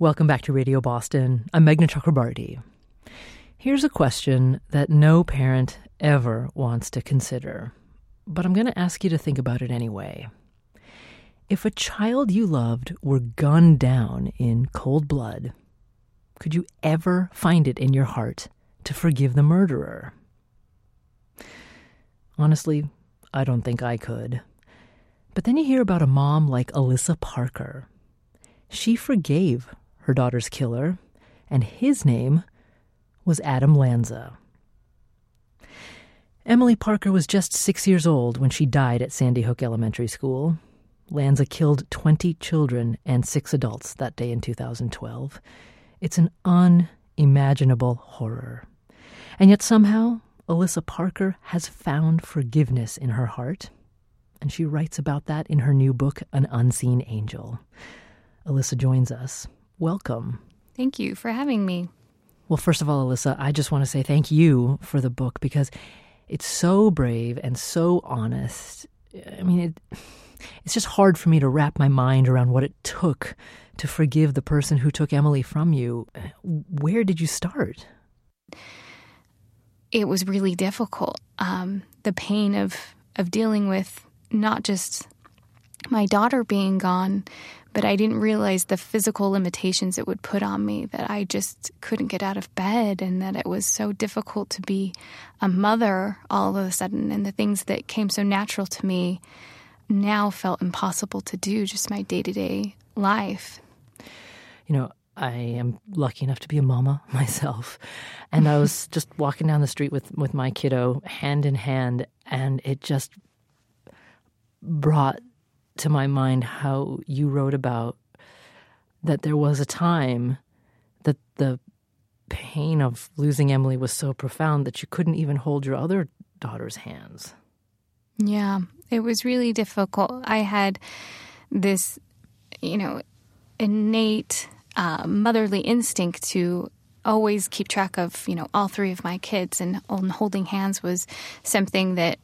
Welcome back to Radio Boston. I'm Meghna Chakrabarti. Here's a question that no parent ever wants to consider, but I'm going to ask you to think about it anyway. If a child you loved were gunned down in cold blood, could you ever find it in your heart to forgive the murderer? Honestly, I don't think I could. But then you hear about a mom like Alyssa Parker. She forgave her daughter's killer, and his name was Adam Lanza. Emily Parker was just 6 years old when she died at Sandy Hook Elementary School. Lanza killed 20 children and 6 adults that day in 2012. It's an unimaginable horror. And yet somehow, Alyssa Parker has found forgiveness in her heart, and she writes about that in her new book, An Unseen Angel. Alyssa joins us. Welcome. Thank you for having me. Well, first of all, Alyssa, I just want to say thank you for the book because it's so brave and so honest. I mean, it's just hard for me to wrap my mind around what it took to forgive the person who took Emily from you. Where did you start? It was really difficult. The pain of dealing with not just my daughter being gone, but I didn't realize the physical limitations it would put on me, that I just couldn't get out of bed and that it was so difficult to be a mother all of a sudden. And the things that came so natural to me now felt impossible to do, just my day-to-day life. You know, I am lucky enough to be a mama myself. And I was just walking down the street with my kiddo hand in hand, and it just brought to my mind how you wrote about that there was a time that the pain of losing Emily was so profound that you couldn't even hold your other daughter's hands. Yeah, it was really difficult. I had this, innate motherly instinct to always keep track of, all 3 of my kids, and holding hands was something that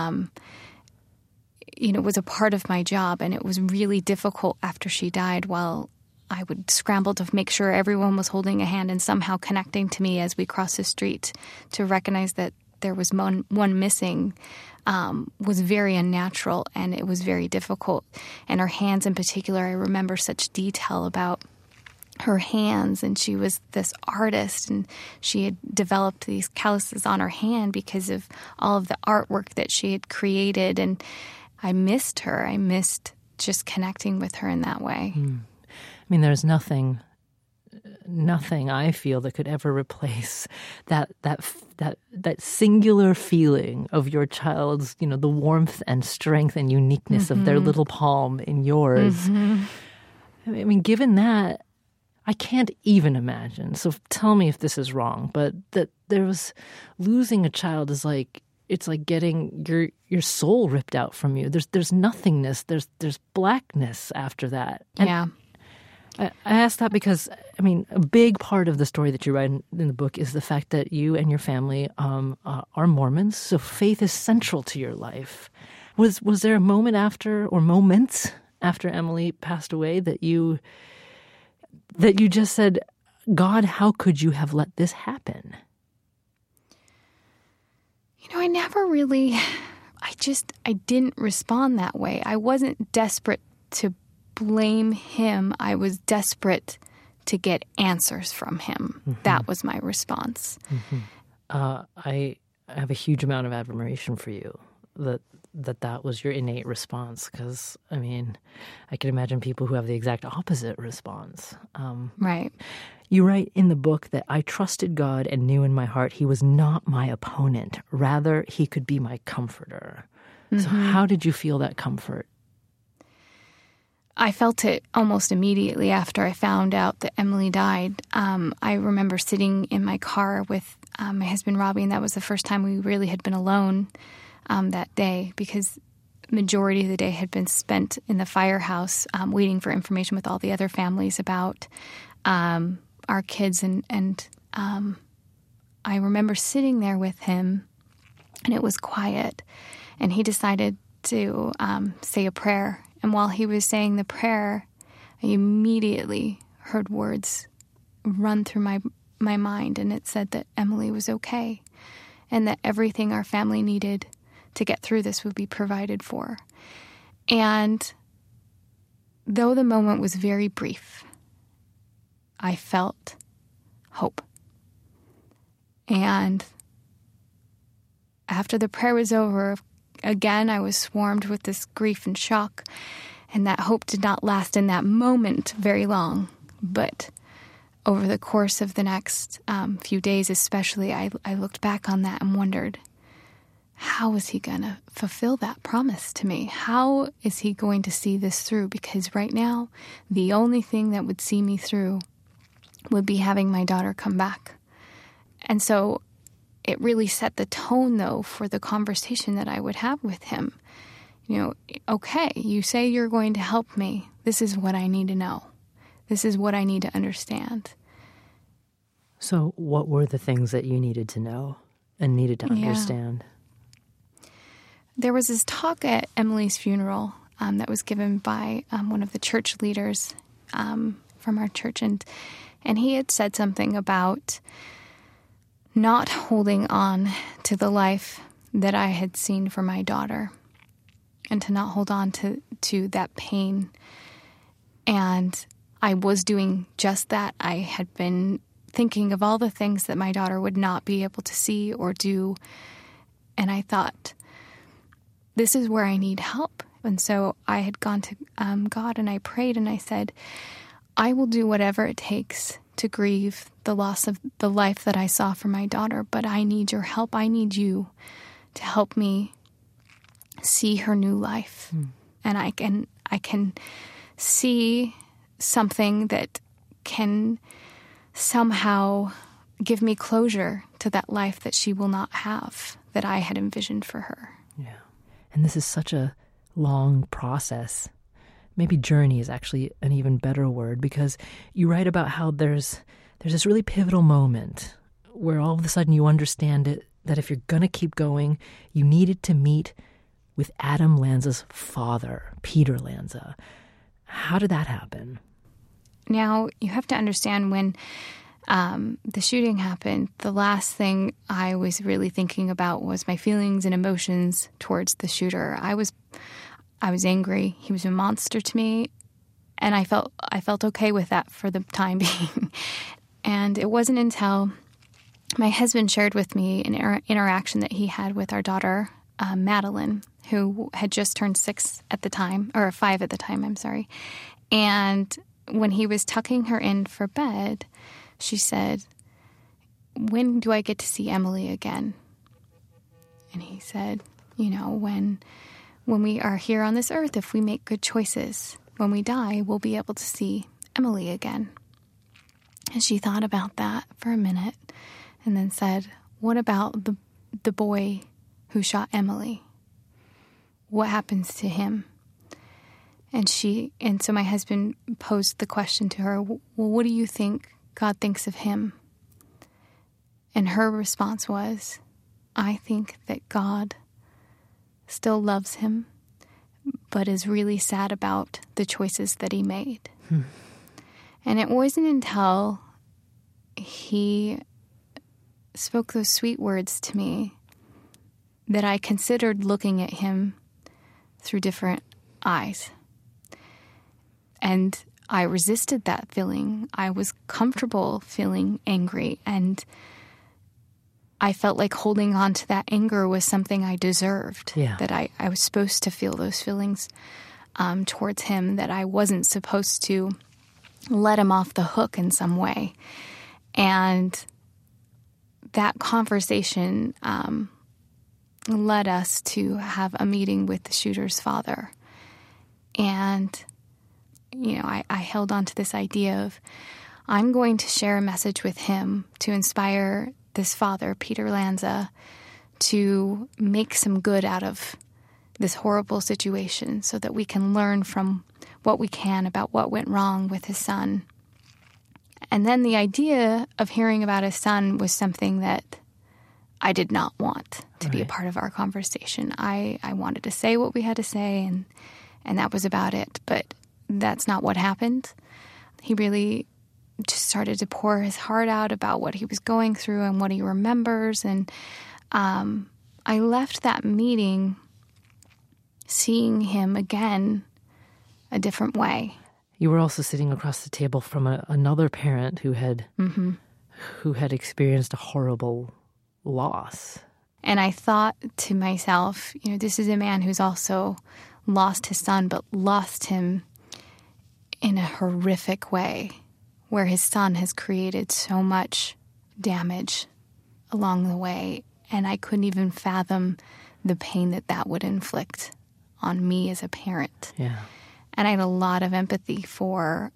was a part of my job, and it was really difficult after she died while I would scramble to make sure everyone was holding a hand and somehow connecting to me as we crossed the street to recognize that there was one missing was very unnatural, and it was very difficult. And her hands in particular, I remember such detail about her hands, and she was this artist, and she had developed these calluses on her hand because of all of the artwork that she had created, and I missed her. I missed just connecting with her in that way. I mean, there's nothing I feel that could ever replace that singular feeling of your child's, the warmth and strength and uniqueness of their little palm in yours. Mm-hmm. I mean, given that, I can't even imagine. So tell me if this is wrong, but that there was losing a child is like, it's like getting your soul ripped out from you. There's nothingness. There's blackness after that. And yeah. I ask that because, I mean, a big part of the story that you write in the book is the fact that you and your family are Mormons, so faith is central to your life. Was there a moment after, or moments after Emily passed away that you just said, God, how could you have let this happen? I never really, I didn't respond that way. I wasn't desperate to blame him. I was desperate to get answers from him. Mm-hmm. That was my response. Mm-hmm. I have a huge amount of admiration for you that was your innate response, because, I mean, I can imagine people who have the exact opposite response. Right. You write in the book that I trusted God and knew in my heart he was not my opponent. Rather, he could be my comforter. Mm-hmm. So how did you feel that comfort? I felt it almost immediately after I found out that Emily died. I remember sitting in my car with my husband, Robbie, and that was the first time we really had been alone that day, because majority of the day had been spent in the firehouse waiting for information with all the other families about our kids. And I remember sitting there with him, and it was quiet, and he decided to say a prayer. And while he was saying the prayer, I immediately heard words run through my mind, and it said that Emily was okay and that everything our family needed to get through this would be provided for. And though the moment was very brief, I felt hope. And after the prayer was over, again, I was swarmed with this grief and shock, and that hope did not last in that moment very long. But over the course of the next few days especially, I looked back on that and wondered, how is he going to fulfill that promise to me? How is he going to see this through? Because right now, the only thing that would see me through would be having my daughter come back. And so it really set the tone, though, for the conversation that I would have with him. You know, okay, you say you're going to help me. This is what I need to know. This is what I need to understand. So what were the things that you needed to know and needed to understand? There was this talk at Emily's funeral that was given by one of the church leaders from our church, and he had said something about not holding on to the life that I had seen for my daughter, and to not hold on to that pain. And I was doing just that. I had been thinking of all the things that my daughter would not be able to see or do, and I thought, this is where I need help. And so I had gone to God, and I prayed, and I said, I will do whatever it takes to grieve the loss of the life that I saw for my daughter, but I need your help. I need you to help me see her new life. And I can see something that can somehow give me closure to that life that she will not have, that I had envisioned for her. Yeah. And this is such a long process. Maybe journey is actually an even better word, because you write about how there's this really pivotal moment where all of a sudden you understand it, that if you're going to keep going, you needed to meet with Adam Lanza's father, Peter Lanza. How did that happen? Now, you have to understand, when the shooting happened, the last thing I was really thinking about was my feelings and emotions towards the shooter. I was angry. He was a monster to me, and I felt okay with that for the time being. And it wasn't until my husband shared with me an interaction that he had with our daughter, Madeline, who had just turned 6 at the time, or 5 at the time, I'm sorry. And when he was tucking her in for bed, she said, when do I get to see Emily again? And he said, when we are here on this earth, if we make good choices, when we die, we'll be able to see Emily again. And she thought about that for a minute and then said, what about the boy who shot Emily? What happens to him? And so my husband posed the question to her, well, what do you think God thinks of him? And her response was, I think that God still loves him, but is really sad about the choices that he made. And it wasn't until he spoke those sweet words to me that I considered looking at him through different eyes. And I resisted that feeling. I was comfortable feeling angry, and I felt like holding on to that anger was something I deserved, that I was supposed to feel those feelings towards him, that I wasn't supposed to let him off the hook in some way. And that conversation led us to have a meeting with the shooter's father. And, I held on to this idea of, I'm going to share a message with him to inspire this father, Peter Lanza, to make some good out of this horrible situation so that we can learn from what we can about what went wrong with his son. And then the idea of hearing about his son was something that I did not want to be a part of our conversation. I wanted to say what we had to say, and that was about it. But that's not what happened. He really just started to pour his heart out about what he was going through and what he remembers. And I left that meeting seeing him again a different way. You were also sitting across the table from another parent who had experienced a horrible loss. And I thought to myself, this is a man who's also lost his son, but lost him in a horrific way, where his son has created so much damage along the way. And I couldn't even fathom the pain that would inflict on me as a parent. Yeah. And I had a lot of empathy for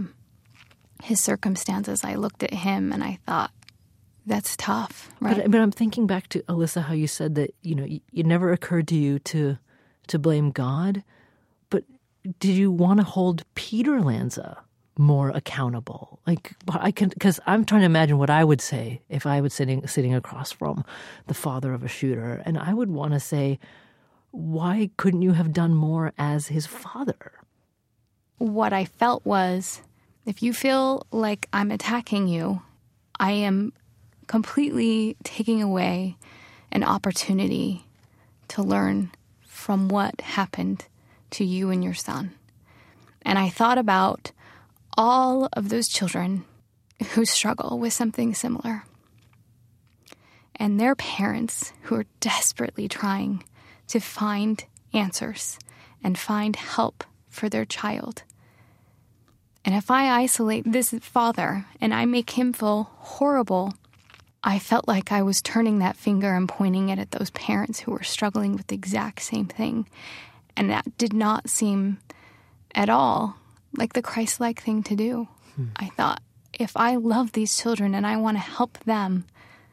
his circumstances. I looked at him and I thought, that's tough, right? But I'm thinking back to, Alyssa, how you said that, it never occurred to you to blame God. But did you want to hold Peter Lanza more accountable? Because I'm trying to imagine what I would say if I was sitting across from the father of a shooter. And I would want to say, why couldn't you have done more as his father? What I felt was, if you feel like I'm attacking you, I am completely taking away an opportunity to learn from what happened to you and your son. And I thought about all of those children who struggle with something similar, and their parents who are desperately trying to find answers and find help for their child. And if I isolate this father and I make him feel horrible, I felt like I was turning that finger and pointing it at those parents who were struggling with the exact same thing. And that did not seem at all like the Christ-like thing to do. I thought, if I love these children and I want to help them,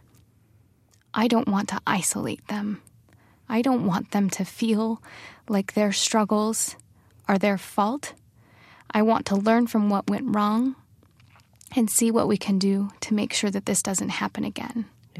I don't want to isolate them. I don't want them to feel like their struggles are their fault. I want to learn from what went wrong and see what we can do to make sure that this doesn't happen again. Yeah.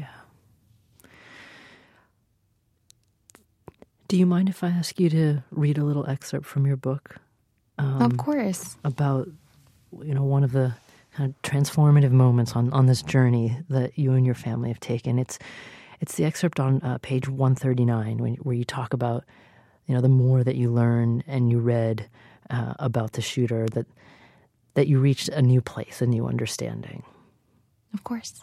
Do you mind if I ask you to read a little excerpt from your book? Of course. About, one of the kind of transformative moments on this journey that you and your family have taken. It's the excerpt on page 139 where you talk about, the more that you learn and you read about the shooter, that you reached a new place, a new understanding. Of course.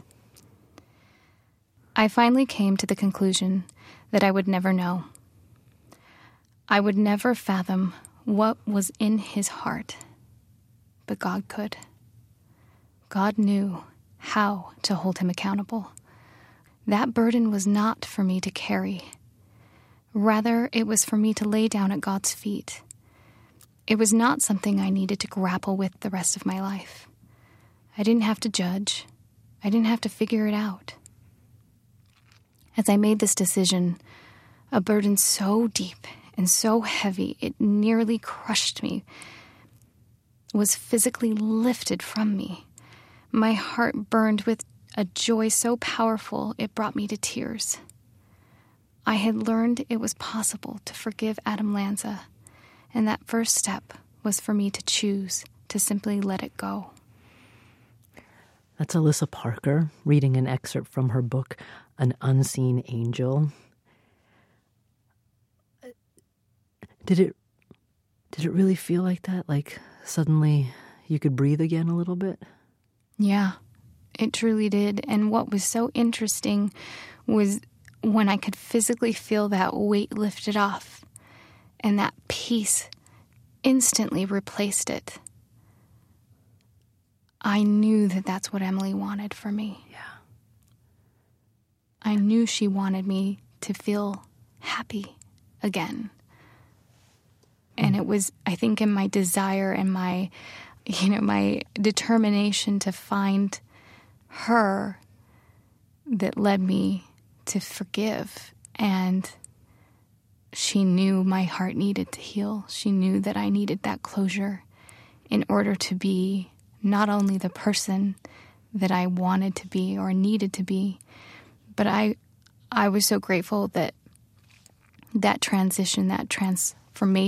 I finally came to the conclusion that I would never know. I would never fathom what was in his heart, but God could. God knew how to hold him accountable. That burden was not for me to carry. Rather, it was for me to lay down at God's feet. It was not something I needed to grapple with the rest of my life. I didn't have to judge. I didn't have to figure it out. As I made this decision, a burden so deep and so heavy it nearly crushed me was physically lifted from me. My heart burned with a joy so powerful it brought me to tears. I had learned it was possible to forgive Adam Lanza, and that first step was for me to choose to simply let it go. That's Alyssa Parker reading an excerpt from her book, An Unseen Angel. Did it really feel like that? Like suddenly you could breathe again a little bit? Yeah, it truly did. And what was so interesting was when I could physically feel that weight lifted off and that peace instantly replaced it. I knew that that's what Emily wanted for me. Yeah. I knew she wanted me to feel happy again. And it was, I think, in my desire and my determination to find her that led me to forgive. And she knew my heart needed to heal. She knew that I needed that closure in order to be not only the person that I wanted to be or needed to be, but I was so grateful that transition, that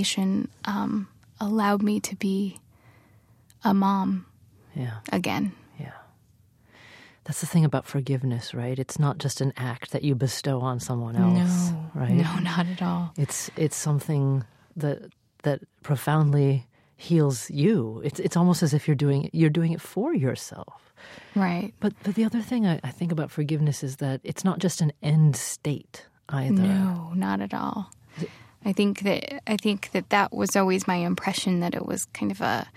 transformation allowed me to be a mom again. That's the thing about forgiveness, right? It's not just an act that you bestow on someone else, right? No, not at all. It's something that profoundly heals you. It's almost as if you're doing it for yourself. Right. But the other thing I think about forgiveness is that it's not just an end state either. No, not at all. I think that was always my impression, that it was kind of a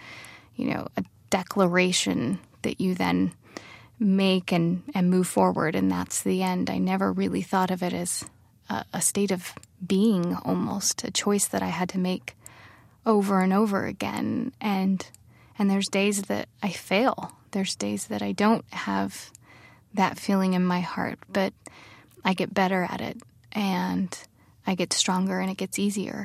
declaration that you then make and move forward, and that's the end. I never really thought of it as a state of being, almost a choice that I had to make over and over again. And there's days that I fail. There's days that I don't have that feeling in my heart, but I get better at it, and I get stronger, and it gets easier.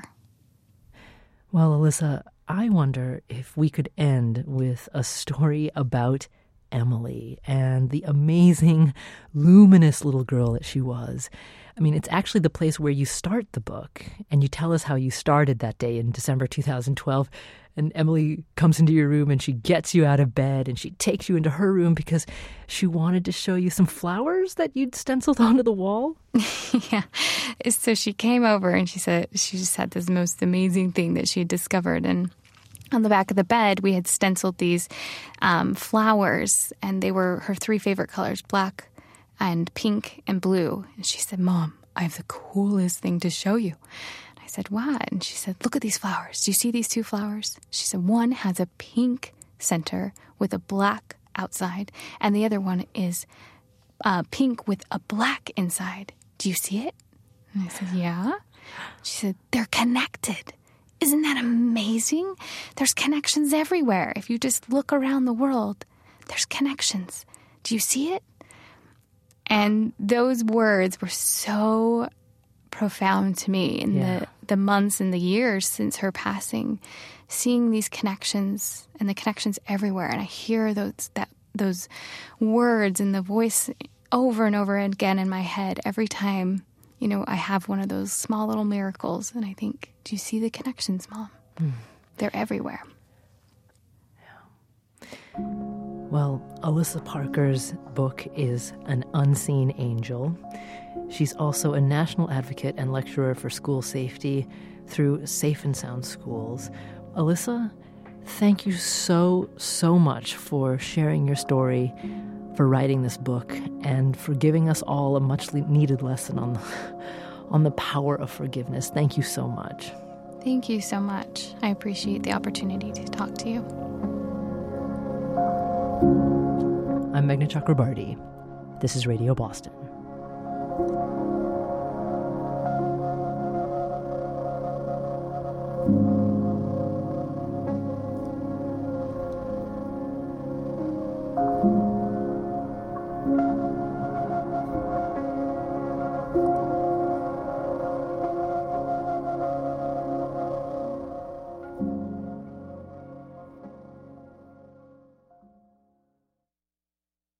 Well, Alyssa, I wonder if we could end with a story about Emily and the amazing, luminous little girl that she was. I mean, it's actually the place where you start the book, and you tell us how you started that day in December 2012. And Emily comes into your room, and she gets you out of bed, and she takes you into her room because she wanted to show you some flowers that you'd stenciled onto the wall. Yeah. So she came over, and she said she just had this most amazing thing that she had discovered. And on the back of the bed, we had stenciled these flowers, and they were her three favorite colors, black and pink and blue. And she said, "Mom, I have the coolest thing to show you." I said, "What?" And she said, "Look at these flowers. Do you see these two flowers?" She said, "One has a pink center with a black outside, and the other one is pink with a black inside. Do you see it?" And I said, "Yeah." She said, "They're connected. Isn't that amazing? There's connections everywhere. If you just look around the world, there's connections. Do you see it?" And those words were so profound to me in the months and the years since her passing, seeing these connections and the connections everywhere. And I hear those words and the voice over and over again in my head every time, I have one of those small little miracles. And I think, do you see the connections, Mom? They're everywhere. Well, Alyssa Parker's book is An Unseen Angel. She's also a national advocate and lecturer for school safety through Safe and Sound Schools. Alyssa, thank you so, so much for sharing your story, for writing this book, and for giving us all a much needed lesson on the power of forgiveness. Thank you so much. Thank you so much. I appreciate the opportunity to talk to you. I'm Meghna Chakrabarti. This is Radio Boston.